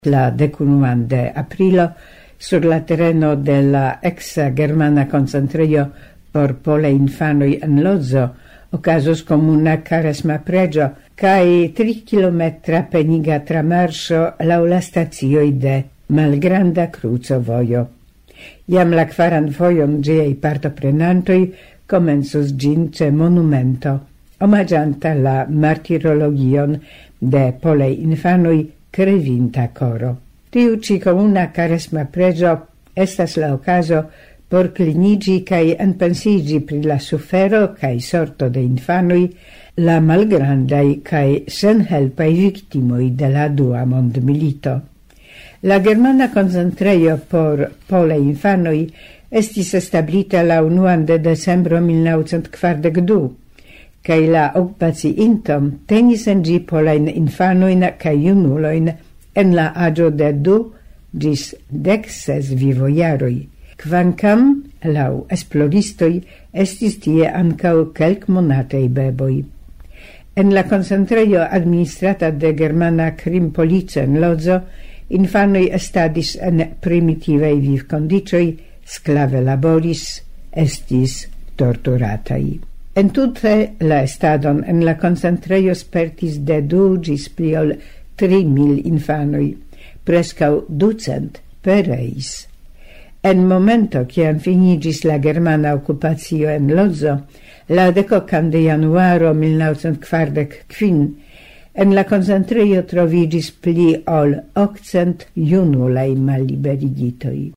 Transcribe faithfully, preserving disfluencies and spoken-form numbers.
La decunuan de aprilo sur la terreno de la exa germana concentreio por pole infanoi en Lodzo ocasos comuna caresma pregio cae tri kilometra peniga tramarso lau la stazioi de Malgranda Cruzo vojo. Iam la kvaran fojon giei partoprenantoi comenzus gince monumento, omagianta la martirologion de pole infanoi crevinta coro. Tiu ci comuna caresma pregio estas la ocaso por clinigi cae enpensigi pri la sufero cae sorto de infanoi la malgrandai cae senhelpai victimoi de la dua mondmilito. La germana concentreio por pole infanoi estis establita la unuan de decembro mil naŭcent kvardek du, cae la occupaci intom tenis en gi polein infanoin cae junuloin en la agio de du gis dexes vivoiaroi, quancam, lau esploristoi, estis tie ancau kelk monatei beboi. En la concentreio administrata de germana crim police en Lodzo, infanoi estadis en primitivei viv condicioi, sclave laboris, estis torturatai. En tutte la estadon en la concentreio spertis de du gis pli ol tri mil infanoi, prescau ducent pereis. En momento ciam finigis la germana occupatio en Lodzo, la decocan de januaro mil naŭcent kvardek kvin, en la concentreio trovigis pli ol octcent junulei malliberigitoi.